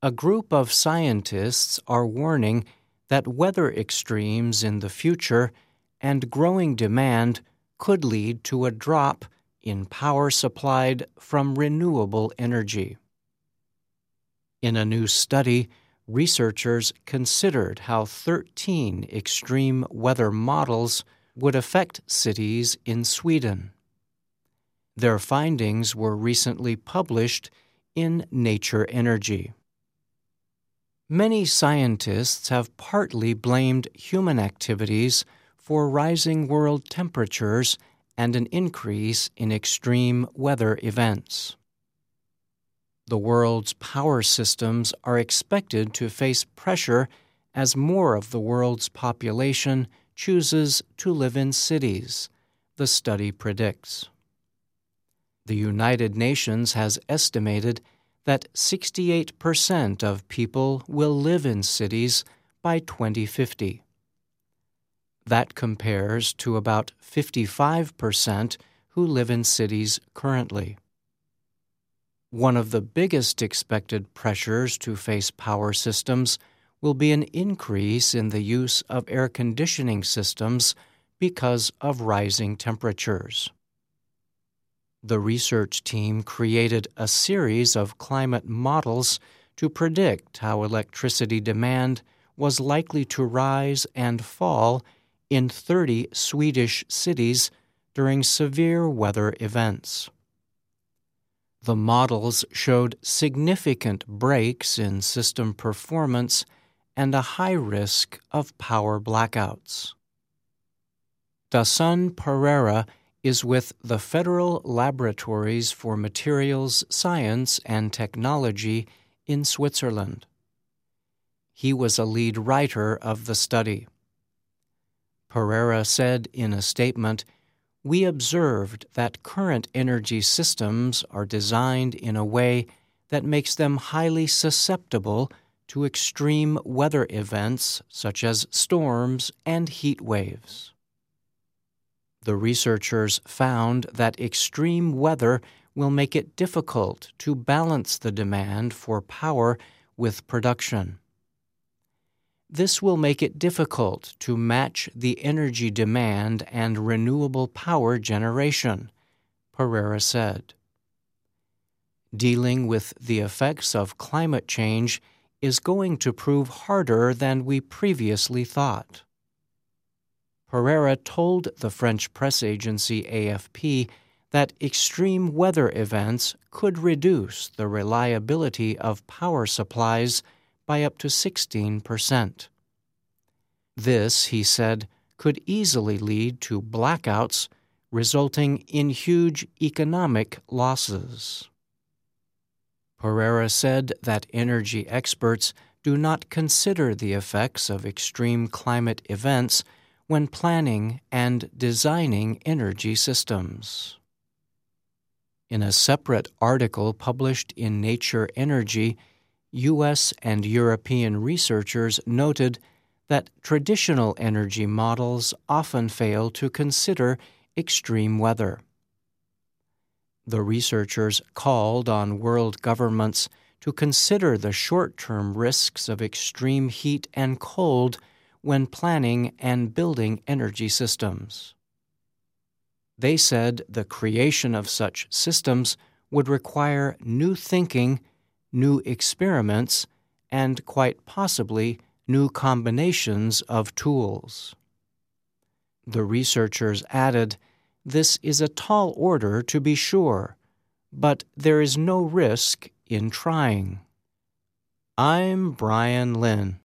A group of scientists are warning that weather extremes in the future and growing demand could lead to a drop in power supplied from renewable energy. In a new study, researchers considered how 13 extreme weather models would affect cities in Sweden. Their findings were recently published in Nature Energy. Many scientists have partly blamed human activities for rising world temperatures and an increase in extreme weather events. The world's power systems are expected to face pressure as more of the world's population chooses to live in cities, the study predicts. The United Nations has estimated that 68% of people will live in cities by 2050. That compares to about 55% who live in cities currently. One of the biggest expected pressures to face power systems will be an increase in the use of air conditioning systems because of rising temperatures. The research team created a series of climate models to predict how electricity demand was likely to rise and fall in 30 Swedish cities during severe weather events. The models showed significant breaks in system performance and a high risk of power blackouts. Dasun Pereira is with the Federal Laboratories for Materials Science and Technology in Switzerland. He was a lead writer of the study. Pereira said in a statement, "We observed that current energy systems are designed in a way that makes them highly susceptible to extreme weather events such as storms and heat waves." The researchers found that extreme weather will make it difficult to balance the demand for power with production. This will make it difficult to match the energy demand and renewable power generation, Pereira said. Dealing with the effects of climate change is going to prove harder than we previously thought. Pereira told the French press agency AFP that extreme weather events could reduce the reliability of power supplies by up to 16%. This, he said, could easily lead to blackouts, resulting in huge economic losses. Pereira said that energy experts do not consider the effects of extreme climate events when planning and designing energy systems. In a separate article published in Nature Energy, U.S. and European researchers noted that traditional energy models often fail to consider extreme weather. The researchers called on world governments to consider the short-term risks of extreme heat and cold when planning and building energy systems. They said the creation of such systems would require new thinking, new experiments, and quite possibly new combinations of tools. The researchers added, "This is a tall order to be sure, but there is no risk in trying." I'm Brian Lynn.